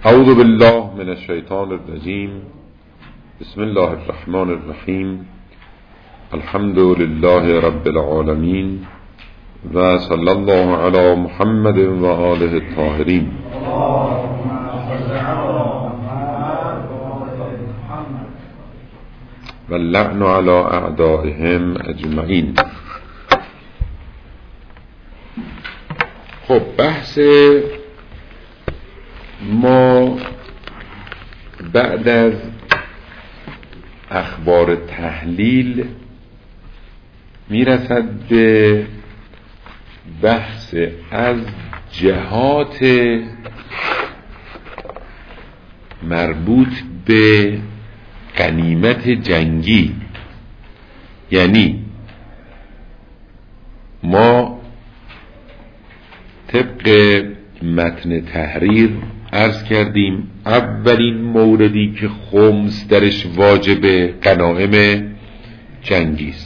اعوذ بالله من الشیطان الرجیم. بسم الله الرحمن الرحیم. الحمد لله رب العالمین و صلی الله علی محمد و آله الطاهرین. و اللعن علی اعدائهم اجمعین. خب بحث ما بعد از اخبار تحلیل میرسد به بحث از جهات مربوط به غنیمت جنگی. یعنی ما طبق متن تحریر عرض کردیم اولین موردی که خمس درش واجب غنایم جنگی است.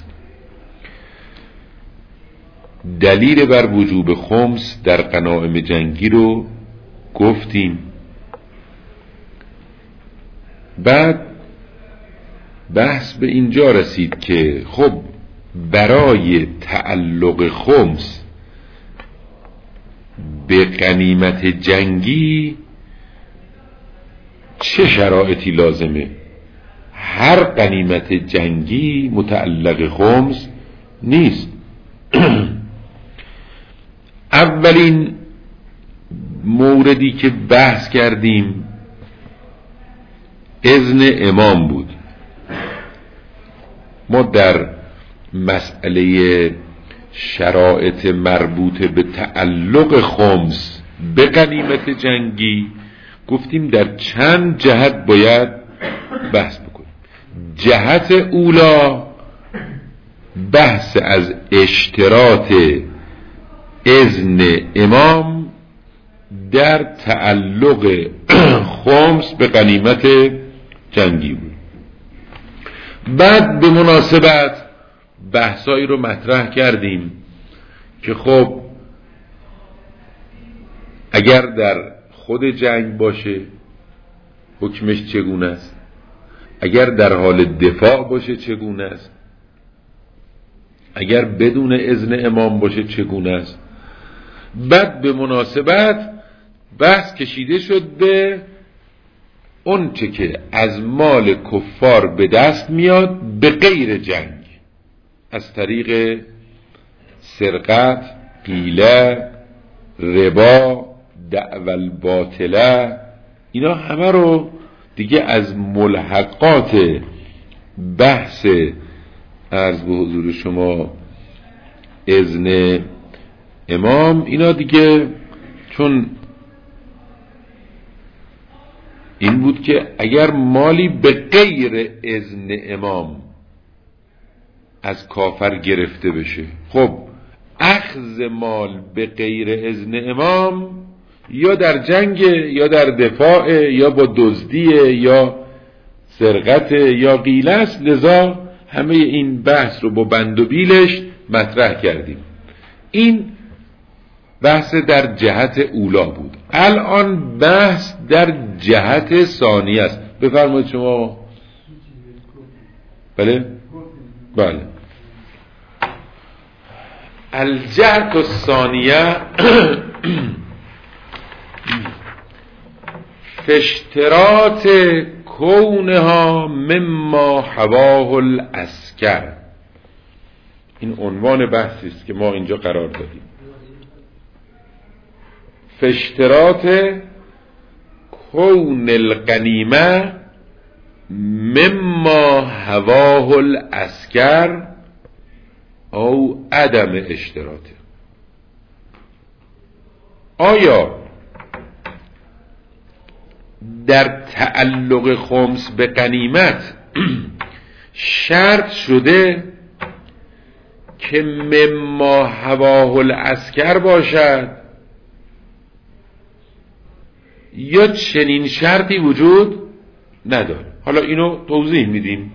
دلیل بر وجوب خمس در غنایم جنگی رو گفتیم. بعد بحث به اینجا رسید که خب برای تعلق خمس به غنیمت جنگی چه شرایطی لازمه؟ هر غنیمت جنگی متعلق خمس نیست. اولین موردی که بحث کردیم اذن امام بود. ما در مسئله شرایط مربوط به تعلق خمس به غنیمت جنگی گفتیم در چند جهت باید بحث بکنیم. جهت اولا بحث از اشتراط اذن امام در تعلق خمس به غنیمت جنگی بود. بعد به مناسبت بحثایی رو مطرح کردیم که خب اگر در خود جنگ باشه حکمش چگونه است، اگر در حال دفاع باشه چگونه است، اگر بدون اذن امام باشه چگونه است. بعد به مناسبت بحث کشیده شد به اون چه که از مال کفار به دست میاد به غیر جنگ، از طریق سرقت، حیله، ربا، دعوی الباطله، اینا همه رو دیگه از ملحقات بحث عرض به حضور شما اذن امام، اینا دیگه چون این بود که اگر مالی به غیر اذن امام از کافر گرفته بشه، خب اخذ مال به غیر اذن امام یا در جنگ یا در دفاع یا با دزدی یا سرقت یا غیله است. لذا همه این بحث رو با بند و بیلش مطرح کردیم. این بحث در جهت اولا بود. الان بحث در جهت ثانی است. بفرمایید شما. بله؟ بله. الجهت الثانیه فاشتراط کونها مما حواه العسکر. این عنوان بحثی است که ما اینجا قرار دادیم. فاشتراط کون الغنیمه مما حواه العسکر او عدم اشتراطه. آیا در تعلق خمس به غنیمت شرط شده که مما حواه العسکر باشد یا چنین شرطی وجود نداره؟ حالا اینو توضیح میدیم.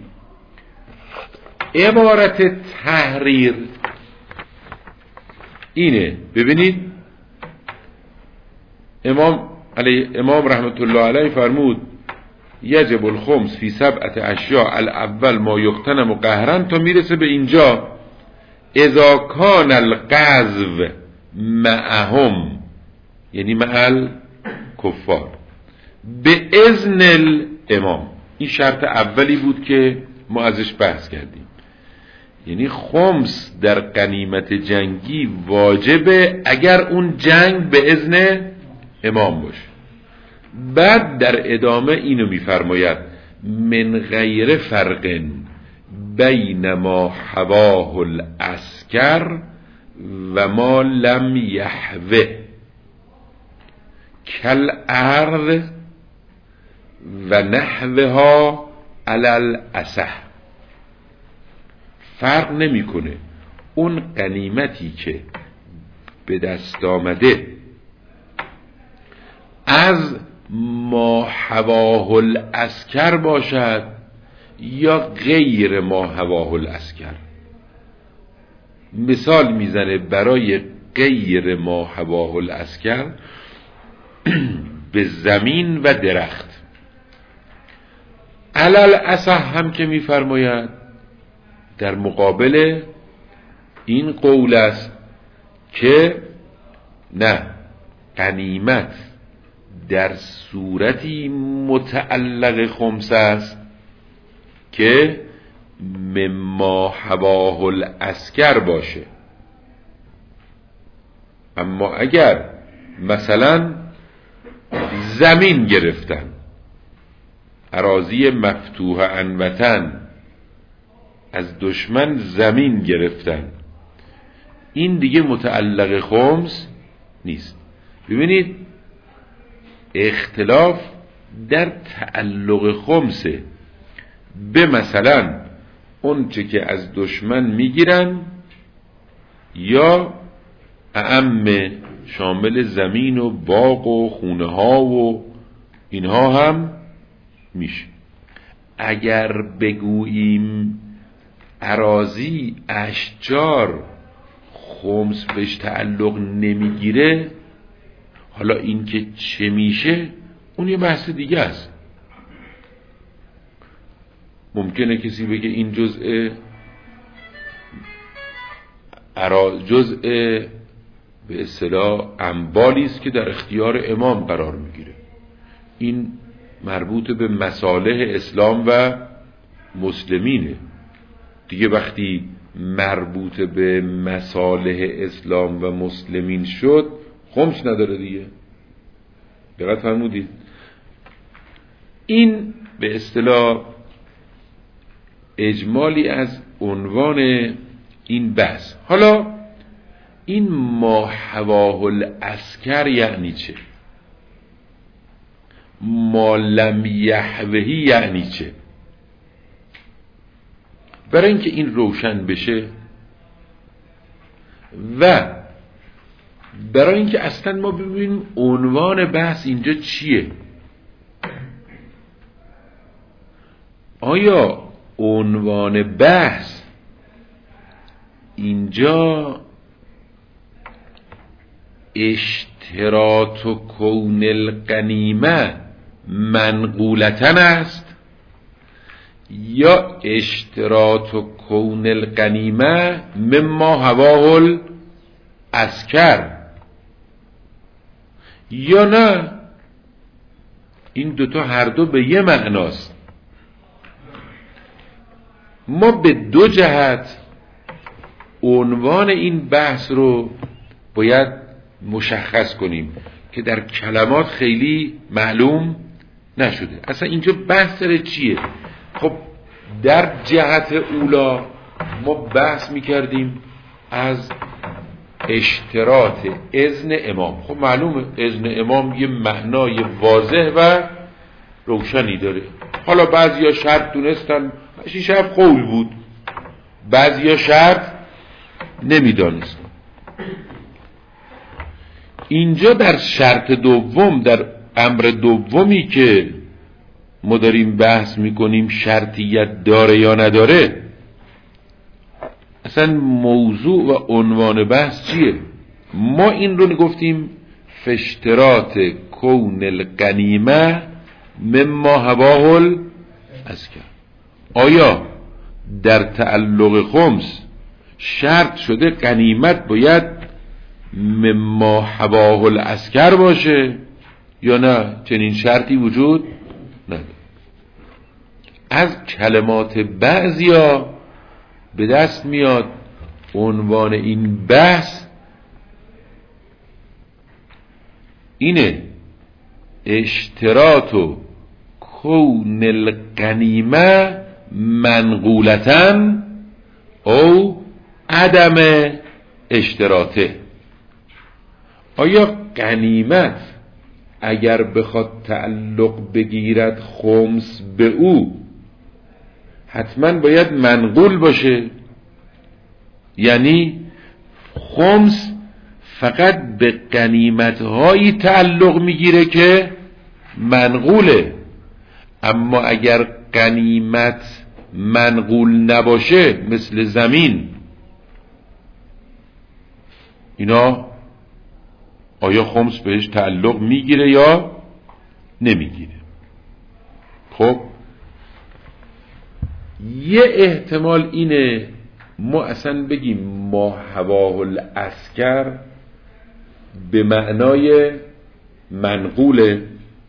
عبارت تحریر اینه. ببینید امام امام رحمت الله علیه فرمود یجب الخمس فی 7 اشیاء، الاول ما یغتنم قهرا، تا میرسه به اینجا اذا کان القذف معهم، یعنی مع کفار، به اذن الامام. این شرط اولی بود که ما ازش بحث کردیم، یعنی خمس در غنیمت جنگی واجبه اگر اون جنگ به اذن امام باشه. بعد در ادامه اینو میفرماید من غیر فرق بین ما حواه العسکر و ما لم یحوه کل ارض و نحوها علی الاصح. فرق نمیکنه اون غنیمتی که به دست آمده از ما حواه العسکر باشد یا غیر ما حواه العسکر. مثال میزنه برای غیر ما حواه العسکر به زمین و درخت. علل اصح هم که میفرماید در مقابل این قول است که نه، غنیمت در صورتی متعلق خمس است که مما حواه العسکر باشه. اما اگر مثلا زمین گرفتن، اراضی مفتوح عن وطن، از دشمن زمین گرفتن، این دیگه متعلق خمس نیست. ببینید اختلاف در تعلق خمسه به مثلا اون چه که از دشمن میگیرن یا اعم شامل زمین و باغ و خونه ها و اینها هم میشه. اگر بگوییم اراضی اشجار خمس بهش تعلق نمیگیره، حالا این که چه میشه اون یه بحث دیگه است. ممکنه کسی بگه این جزء به اصطلاح اموالی است که در اختیار امام قرار میگیره، این مربوط به مصالح اسلام و مسلمینه دیگه. وقتی مربوط به مصالح اسلام و مسلمین شد خمس نداره دیگه. دقت فرمودید؟ این به اصطلاح اجمالی از عنوان این بحث. حالا این ما حواه العسکر یعنی چه؟ ما لم یحوهی یعنی چه؟ برای اینکه این روشن بشه و برای اینکه اصلا ما ببینیم عنوان بحث اینجا چیه. آیا عنوان بحث اینجا اشتراط و کون الغنیمه منقولتن است یا اشتراط و کون الغنیمه مما حواه العسکر، یا نه این دوتا هر دو به یه معناست؟ ما به دو جهت عنوان این بحث رو باید مشخص کنیم که در کلمات خیلی معلوم نشده. اصلا اینجا بحث سر چیه؟ خب در جهت اولا ما بحث میکردیم از اشتراط اذن امام. خب معلومه اذن امام یه معنای واضح و روشنی داره. حالا بعضیا شرط دونستن، شیشه قول بود، بعضیا شرط نمیدانستن. اینجا در شرط دوم، در امر دومی که ما داریم بحث میکنیم شرطیت داره یا نداره، اصلا موضوع و عنوان بحث چیه؟ ما این رو گفتیم فاشتراط کون الغنیمه مما هواه العسکر. آیا در تعلق خمس شرط شده غنیمت باید مما هواه العسکر باشه یا نه؟ چنین شرطی وجود نداره. از کلمات بعضیا به دست میاد عنوان این بحث اینه: اشتراط کون الغنیمه منقولتن او عدم اشتراطه. آیا غنیمت اگر بخواد تعلق بگیرد خمس به او حتما باید منقول باشه؟ یعنی خمس فقط به غنیمت هایی تعلق میگیره که منقوله، اما اگر غنیمت منقول نباشه مثل زمین اینا، آیا خمس بهش تعلق میگیره یا نمیگیره؟ خب یه احتمال اینه ما اصلا بگیم ما هواه العسکر به معنای منقوله،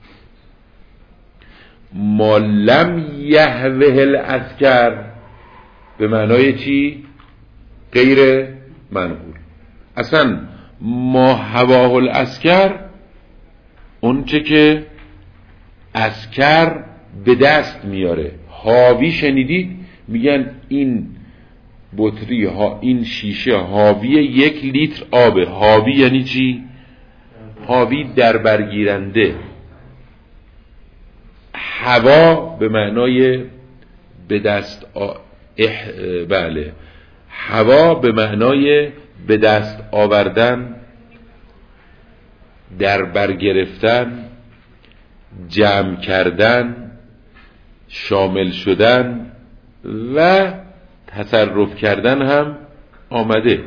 ما لم یهوه العسکر به معنای چی؟ غیر منقول. اصلا ما هواه العسکر اون چه که عسکر به دست میاره. حاوی شنیدید؟ میگن این بطری ها، این شیشه حاوی 1 لیتر آبه. حاوی یعنی چی؟ حاوی در برگیرنده. هوا به معنای به دست بله، هوا به معنای به دست آوردن، در بر گرفتن، جمع کردن، شامل شدن و تصرف کردن هم آمده.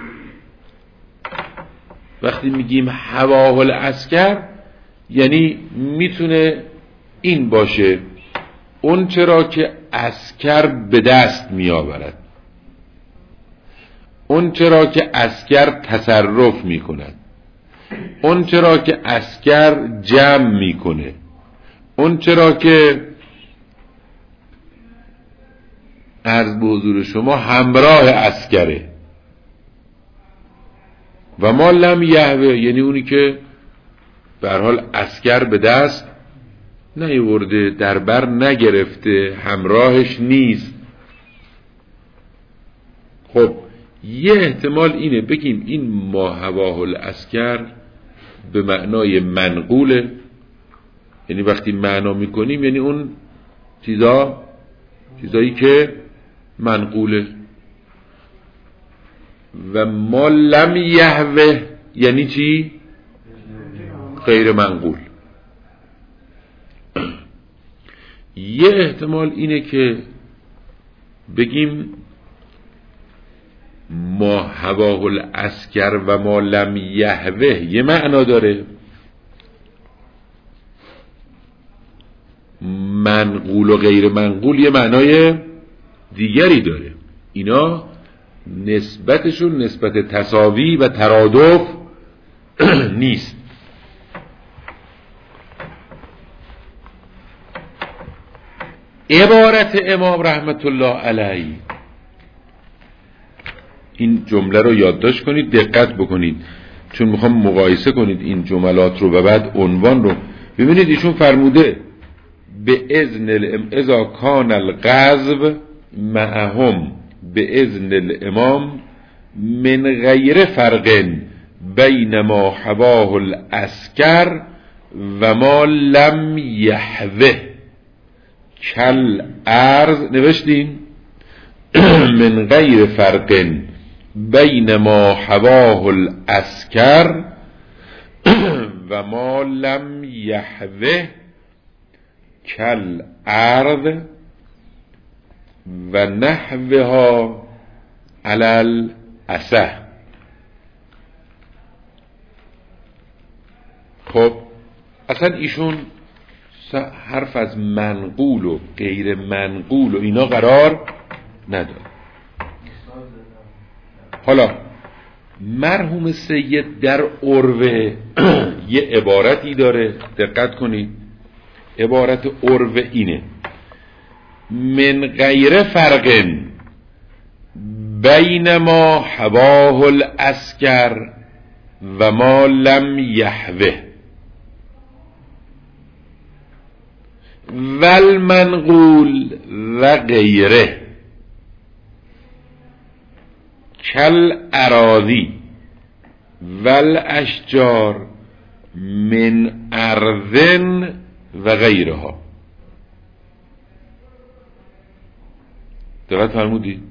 وقتی میگیم هواه العسکر یعنی میتونه این باشه: اون چرا که عسکر به دست میآورد، اون چرا که عسکر تصرف میکند، اون چرا که عسکر جمع میکنه، اون چرا که عرض به حضور شما همراه عسکره. و ما لم یهوه یعنی اونی که به هر حال عسکر به دست نیورده، در بر نگرفته، همراهش نیست. خب یه احتمال اینه بگیم این ما هواه العسکر به معنای منقوله، یعنی وقتی معنا میکنیم یعنی اون چیزایی که منقوله. و ما لم یهوه یعنی چی؟ غیر منقول. یه احتمال اینه که بگیم ما هواه العسکر و ما لم یهوه یه معنا داره، منقول و غیر منقول یه معنای دیگری داره. اینا نسبتشون نسبت تساوی و ترادف نیست. عبارت امام رحمت الله علیه، این جمله رو یادداشت کنید، دقت بکنید، چون میخوام مقایسه کنید این جملات رو و بعد عنوان رو ببینید. ایشون فرموده به اذن اذا کان الغزو معهم به اذن الامام من غیر فرق بین ما هواه العسکر و ما لم یهوه کل ارض. نوشتین من غیر فرق بین ما هواه العسکر و ما لم یهوه کل ارض و نحوها علل اسه. خب اصلا ایشون حرف از منقول و غیر منقول و اینا قرار نداره. حالا مرحوم سید در عروه یه عبارتی داره، دقت کنید. عبارت عروه اینه: من غیر فرق بین ما حواه العسکر و ما لم یحوه والمنقول و غیره کل اراضی والاشجار من ارضن و غیرها. دقت فرمودید؟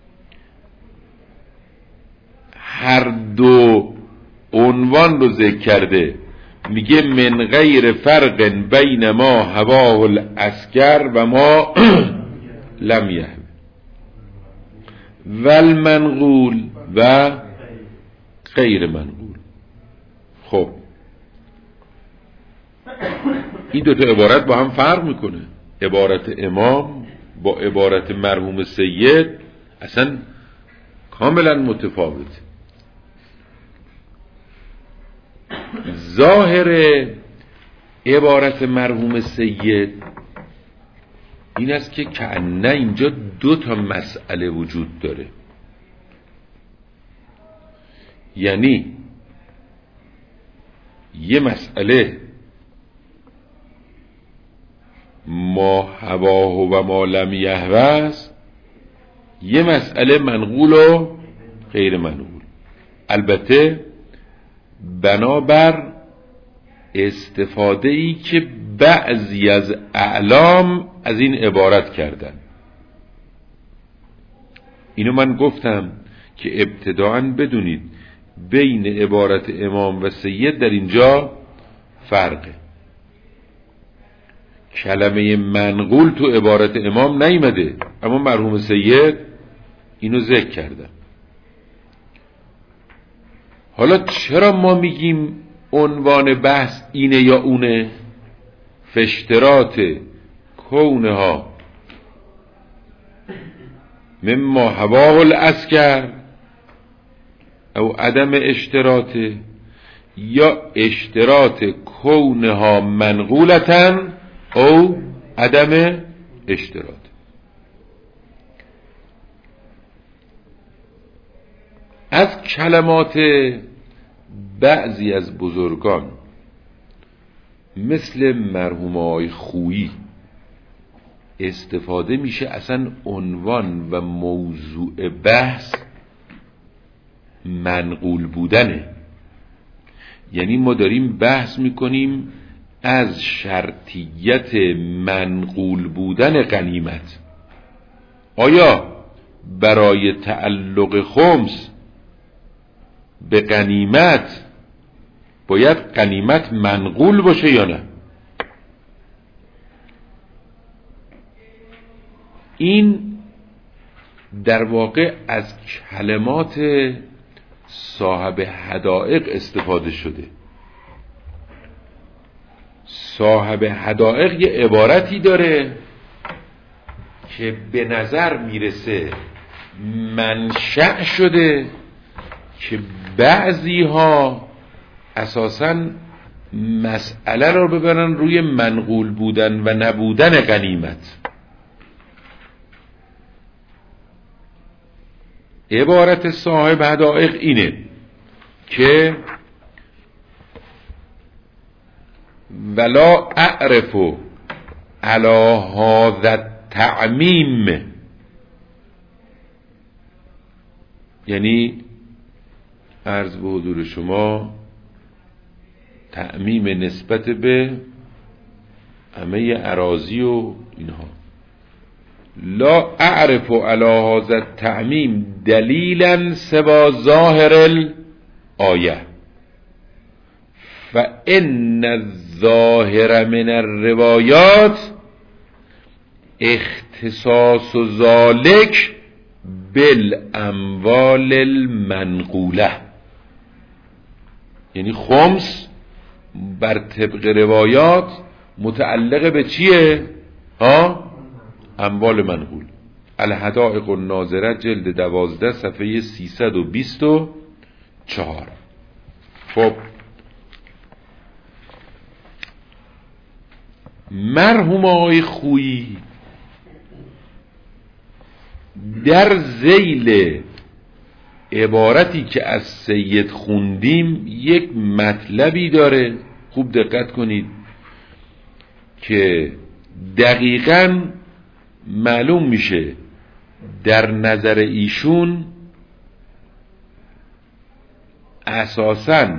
هر دو عنوان رو ذکر کرده، میگه من غیر فرق بین ما هواه العسکر و ما لم یحوه والمنقول و غیر منقول. خب این دوتا عبارت با هم فرق میکنه. عبارت امام با عبارت مرحوم سید اصلا کاملا متفاوته. ظاهر عبارت مرحوم سید این است که کأنه اینجا دو تا مسئله وجود داره. یعنی یه مسئله ما هواه و ما لم یهوه است، یه مسئله منقول و غیر منقول. البته بنابر استفاده ای که بعضی از اعلام از این عبارت کردن. اینو من گفتم که ابتداءً بدونید بین عبارت امام و سید در اینجا فرقه. کلمه منقول تو عبارت امام نیامده، اما مرحوم سید اینو ذکر کردن. حالا چرا ما میگیم عنوان بحث اینه یا اونه؟ فاشتراط کونها مما هواه العسکر او عدم اشتراطه، یا اشتراط کونها منقولتن او عدم اشتراط. از کلمات بعضی از بزرگان مثل مرحوم آقای خویی استفاده میشه اصلا عنوان و موضوع بحث منقول بودنه. یعنی ما داریم بحث میکنیم از شرطیت منقول بودن غنیمت. آیا برای تعلق خمس به غنیمت باید غنیمت منقول باشه یا نه؟ این در واقع از کلمات صاحب حدائق استفاده شده. صاحب حدائق یه عبارتی داره که به نظر میرسه منشأ شده که بعضی ها اساساً مسئله رو ببرن روی منقول بودن و نبودن غنیمت. عبارت صاحب حدائق اینه که ولا اعرف علی هذا التعمیم، یعنی عرض به حضور شما تعمیم نسبت به همه اراضی و اینها. لا اعرف علی هذا التعمیم دلیلا سوا ظاهر الآیه فإن الظاهر من الروایات اختصاص ذلك بالاموال المنقوله. یعنی خمس بر طبق روایات متعلق به چیه؟ اموال منقول. الحدائق الناظره جلد 12 صفحه 324. خب مرحوم آقای خویی در ذیل عبارتی که از سید خوندیم یک مطلبی داره، خوب دقت کنید که دقیقاً معلوم میشه در نظر ایشون اساساً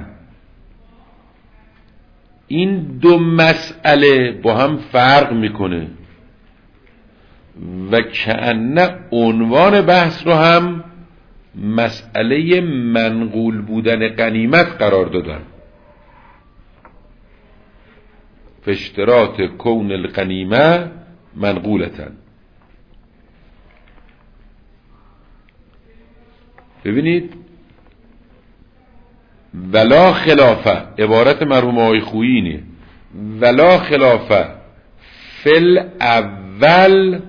این دو مسئله با هم فرق میکنه و کأنه عنوان بحث رو هم مسئله منقول بودن غنیمت قرار دادن. فاشتراط کون الغنیمه منقولتن. ببینید ولا خلافه، عبارت مرحوم آقای خویی اینه، ولا خلافه فل اول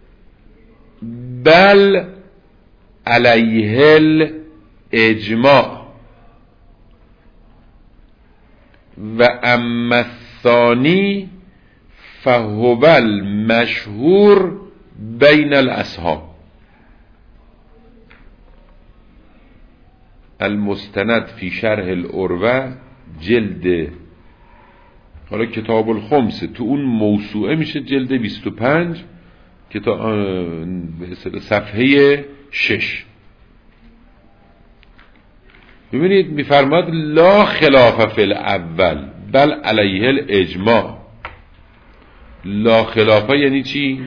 بل علیه الاجماع و اما الثانی فهو المشهور بین الاصحاب. المستند فی شرح العروه جلد، حالا کتاب الخمسه تو اون موسوعه میشه جلد 25 صفحه 6. ببینید میفرماد لا خلاف فی الاول بل علیه الاجماع. لا خلاف یعنی چی؟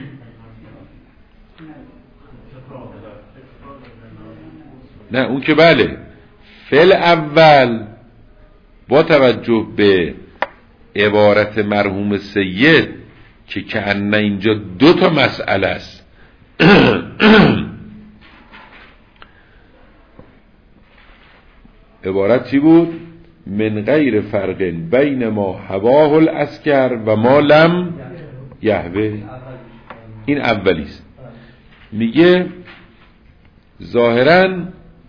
نه اون که بله، فعل اول با توجه به عبارت مرحوم سید که کأنه اینجا دو تا مسئله است عبارت چی بود؟ من غیر فرق بین ما هواه العسکر و ما لم یهوه. این اولیست. میگه ظاهراً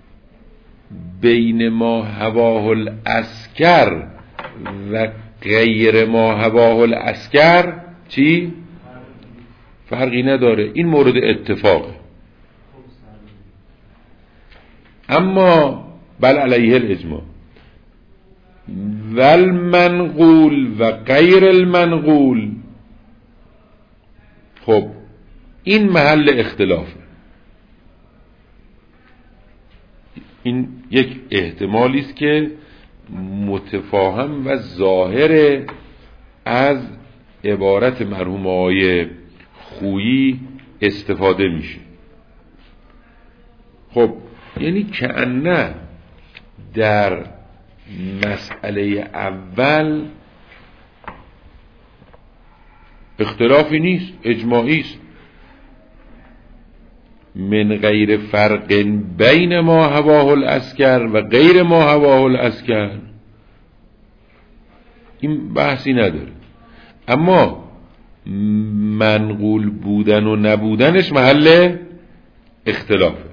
بین ما هواه العسکر و غیر ما هواه العسکر چی؟ فرقی نداره، این مورد اتفاقه. اما بل علیه الاجماع والمنقول و غیر المنقول، خب این محل اختلافه. این یک احتمالی است که متفاهم و ظاهر از عبارت مرحوم آقای خویی استفاده میشه. خب یعنی کأنه در مسئله اول اختلافی نیست، اجماعی است. من غیر فرق بین ما هواه العسکر و غیر ما هواه العسکر، این بحثی نداره. اما منقول بودن و نبودنش محل اختلافه.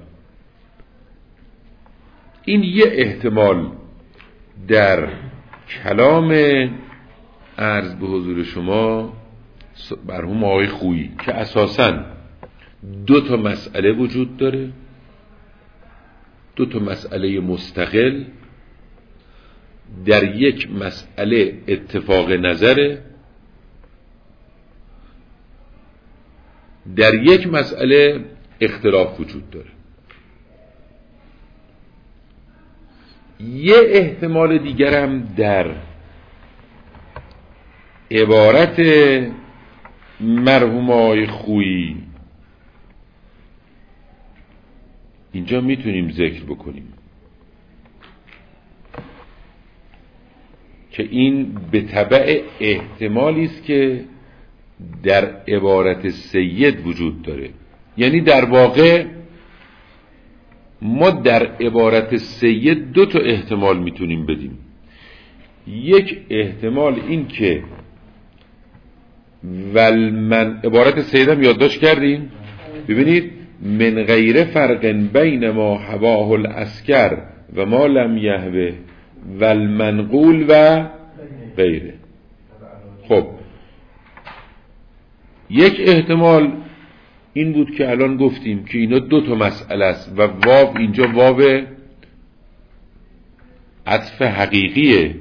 این یه احتمال در کلام عرض به حضور شما مرحوم آقای خویی که اساساً دو تا مسئله وجود داره، دو تا مسئله مستقل، در یک مسئله اتفاق نظره، در یک مسئله اختلاف وجود داره. یه احتمال دیگرم در عبارت مرحوم آقای خویی اینجا میتونیم ذکر بکنیم که این به تبع احتمالی است که در عبارت سید وجود داره. یعنی در واقع ما در عبارت سید دو تا احتمال میتونیم بدیم. یک احتمال این که عبارت سیدم یادداشت کردین؟ ببینید من غیر فرق بین ما هواه العسکر و ما لم یهوه و المنقول و غیره. خب یک احتمال این بود که الان گفتیم که اینا دو تا مسئله است و واو اینجا واو عطف حقیقیه.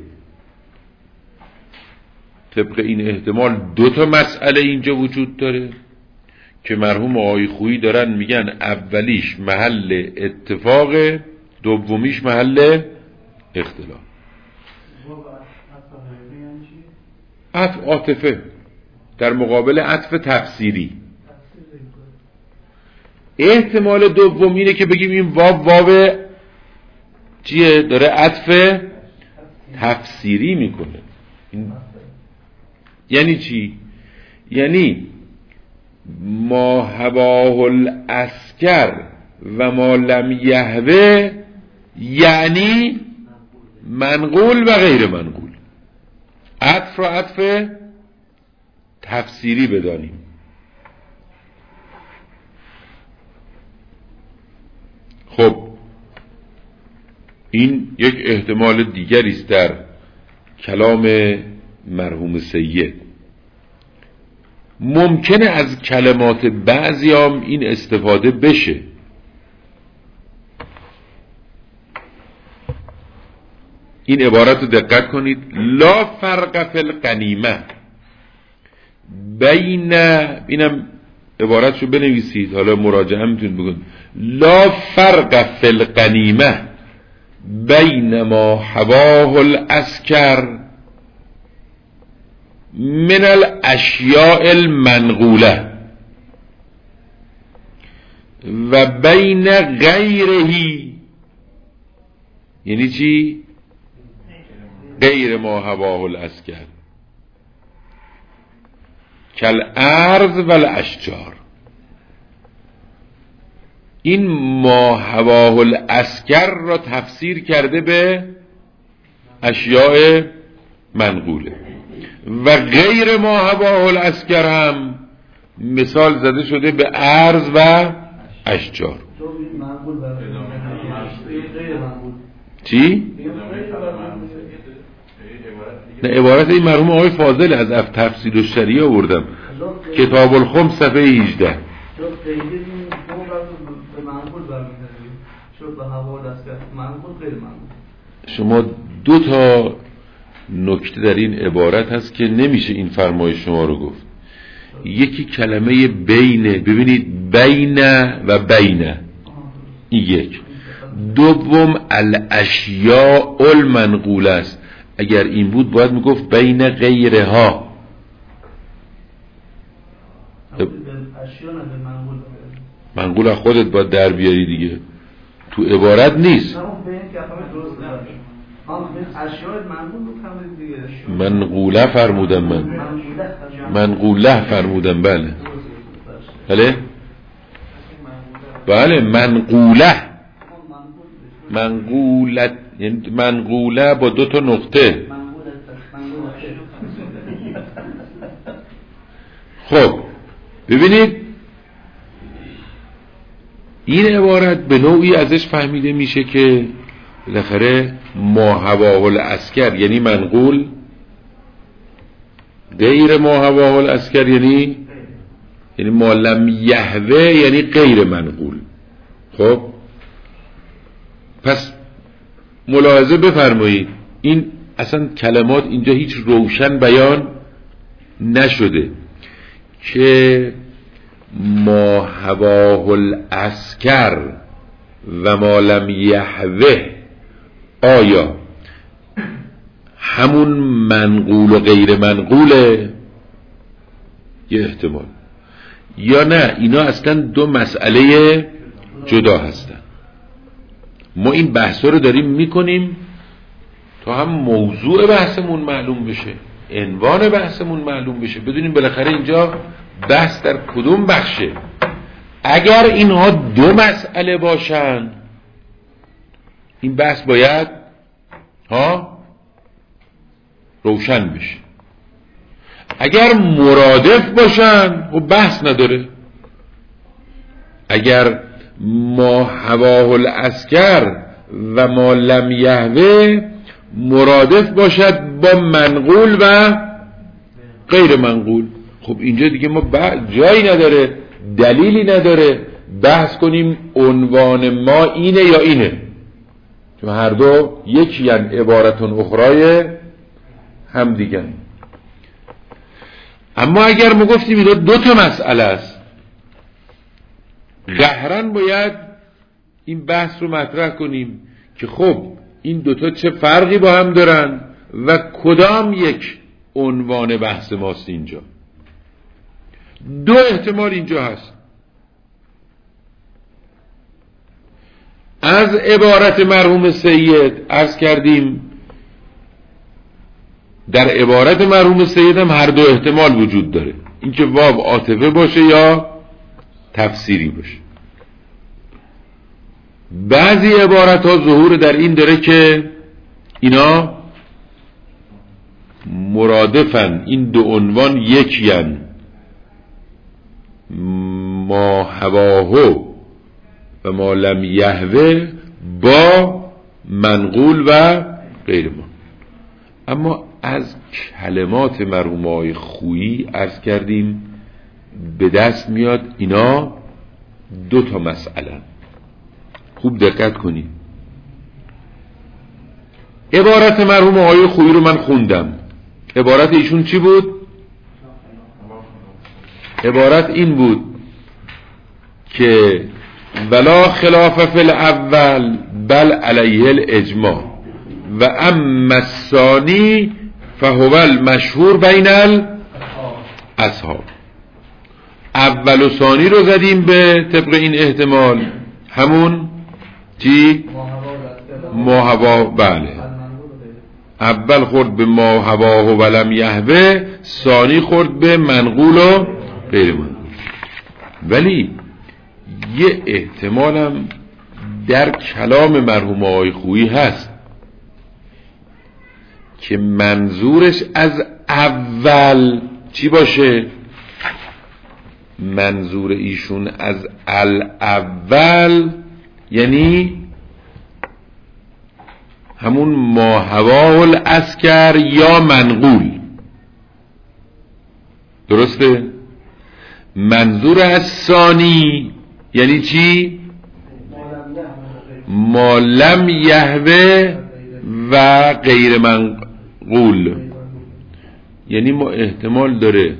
طبق این احتمال دو تا مسئله اینجا وجود داره که مرحوم آقای خویی دارن میگن اولیش محل اتفاق، دومیش محل اختلاف. عطف عاطفه در مقابل عطف تفسیری. احتمال دوم اینه که بگیم این واو چیه؟ داره عطف تفسیری میکنه. یعنی چی؟ یعنی ما هواه العسکر و ما لم یهوه یعنی منقول و غیر منقول. عطف را عطف تفسیری بدانیم. خب این یک احتمال دیگری است در کلام مرحوم سید. ممکنه از کلمات بعضیام این استفاده بشه. این عبارت رو دقت کنید. لا فرق فی الغنیمه بین، اینم عبارتشو بنویسید، حالا مراجعه میتونید بکنید. لا فرق فی الغنیمه بین ما هواه العسکر من الاشیاء المنقوله و بین غیرهی. یعنی چی؟ غیر ما هواه العسکر کل ارض و الاشجار. این ما هواه العسکر را تفسیر کرده به اشیاء منقوله و غیر ما هواه العسکر هم مثال زده شده به ارض و اشجار. چی؟ نه عبارت این مرحوم آقای فاضل از تفسیر الشریعه آوردم، کتاب الخمس صفحه 18. شما دو تا نکته در این عبارت هست که نمیشه این فرمایش شما رو گفت. یکی کلمه بینه، ببینید بین و بینه، این یک. دوم الاشیاء المنقوله است. اگر این بود باید میگفت بین غیرها. منقول خودت باید در بیاری دیگه، تو عبارت نیست. منقوله فرمودم من، منقوله فرمودم. بله بله بله منقوله، منقوله یعنی منقوله با دو تا نقطه. خب ببینید این عبارت به نوعی ازش فهمیده میشه که بالاخره ما هواه العسکر یعنی منقول، غیر ما هواه العسکر یعنی ما لم یهوه یعنی غیر منقول. خب پس ملاحظه بفرمایید این اصلا کلمات اینجا هیچ روشن بیان نشده که ما هواه العسکر و ما لم یهوه آیا همون منقول و غیر منقوله یه احتمال، یا نه اینا اصلا دو مسئله جدا هستن. ما این بحثا رو داریم میکنیم تا هم موضوع بحثمون معلوم بشه، عنوان بحثمون معلوم بشه، بدونیم بالاخره اینجا بحث در کدوم بخشه. اگر اینها دو مسئله باشن این بحث باید روشن بشه. اگر مرادف باشن و بحث نداره. اگر ما هواه العسکر و ما لم یهوه مرادف باشد با منقول و غیر منقول، خب اینجا دیگه ما جایی نداره، دلیلی نداره بحث کنیم عنوان ما اینه یا اینه، چون هر دو یکی یعنی عبارتون اخرای هم دیگه. اما اگر ما گفتیم اینا دو تا مسئله است، قهرن باید این بحث رو مطرح کنیم که خب این دوتا چه فرقی با هم دارن و کدام یک عنوان بحث ماست. اینجا دو احتمال اینجا هست. از عبارت مرحوم سید عرض کردیم در عبارت مرحوم سید هم هر دو احتمال وجود داره، اینکه واو عاطفه باشه یا تفسیری باشه. بعضی عبارت ها ظهور در این داره که اینا مرادفن، این دو عنوان یکیان، ما هواه و ما لم یهوه با منقول و غیر ما. اما از کلمات مرحوم آقای خویی عرض کردیم به دست میاد اینا دو تا مسئله. خوب دقت کنید. عبارت مرحوم آقای خویی رو من خوندم. عبارت ایشون چی بود؟ عبارت این بود که ولا خلاف فی الاول بل علیه الاجماع و اما الثانی فهو المشهور بین الاصحاب. اول و ثانی رو زدیم به طبق این احتمال، همون چی؟ ما هوا. بله، اول خورد به ما هواه و لم یهوه، ثانی خورد به منقول و غیر منقول. ولی یه احتمالم در کلام مرحوم آقای خویی هست که منظورش از اول چی باشه؟ منظور ایشون از الاول یعنی همون ما هواه العسکر یا منقول. درسته؟ منظور از ثانی یعنی چی؟ ما لم یهوه و غیر منقول. یعنی ما احتمال داره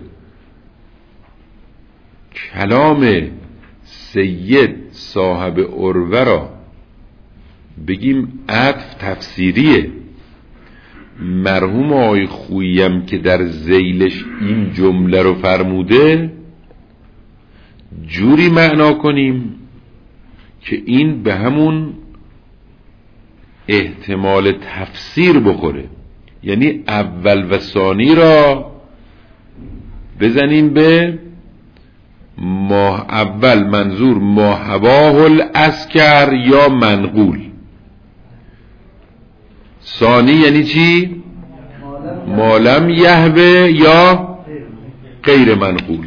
کلام سید صاحب عروه را بگیم عطف تفسیریه، مرحوم آقای خوییم که در ذیلش این جمله رو فرموده جوری معنا کنیم که این به همون احتمال تفسیر بخوره. یعنی اول و ثانی را بزنیم به ما اول منظور ما هواه العسکر یا منقول، ثانی یعنی چی؟ ما لم یهوه یا غیر منقول.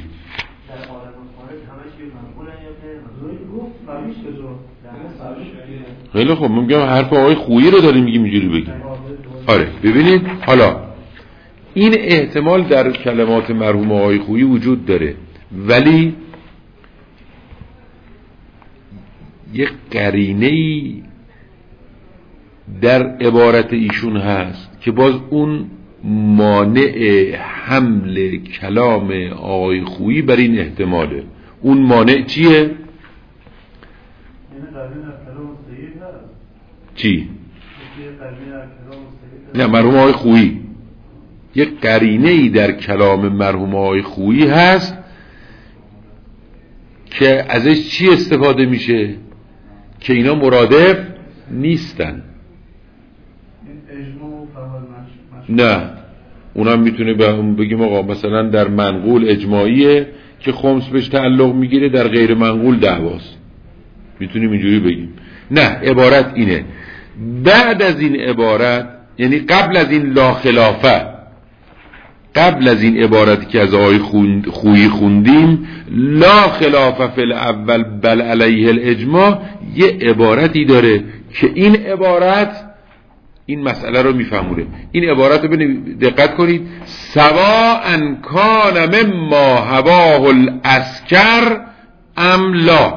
خیلی خوب، من میگم حرف آقای خویی رو داریم میگیم اینجوری بگیم. آره ببینید، حالا این احتمال در کلمات مرحوم آقای خویی وجود داره، ولی یک قرینه‌ای در عبارت ایشون هست که باز اون مانع حمل کلام آقای خویی بر این احتماله. اون مانع چیه؟ چی؟ نه، مرحوم آقای خویی یک قرینه‌ای در کلام مرحوم آقای خویی هست که ازش چی استفاده میشه؟ که اینا مرادف نیستن. نه، اونم میتونه بگیم آقا مثلا در منقول اجماعیه که خمس بهش تعلق میگیره، در غیر منقول دعواست. میتونیم اینجوری بگیم. نه، عبارت اینه. بعد از این عبارت، یعنی قبل از این لا خلافه قبل از این عبارتی که از آقای خویی خوندیم، لا خلاف فی الاول بل علیه الاجماع، یه عبارتی داره که این عبارت این مسئله رو میفهمونه. این عبارت رو دقت کنید: سواء کان مما هواه الاسکر ام لا،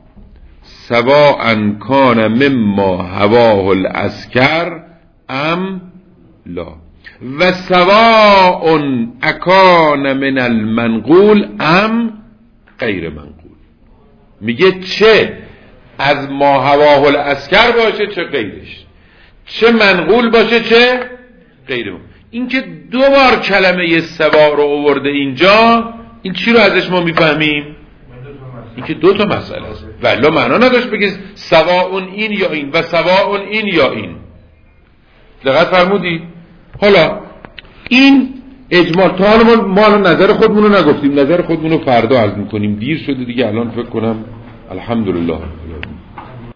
سواء کان مما هواه الاسکر ام لا، و سواء اکان من المنقول ام غیر منقول. میگه چه از ما هواه الاسکر باشه چه غیرش، چه منقول باشه چه غیر منقول. این که دو بار کلمه سوا رو آورده اینجا، این چی رو ازش ما میفهمیم؟ این که دو تا مسئله است، ولی معنا نداشت بگید سواء این یا این و سواء این یا این. دقت فرمودید؟ حالا این اجمال، تا حالا ما نظر خودمون رو نگفتیم، نظر خودمون رو فردا عرض میکنیم، دیر شده دیگه الان فکر کنم. الحمدلله.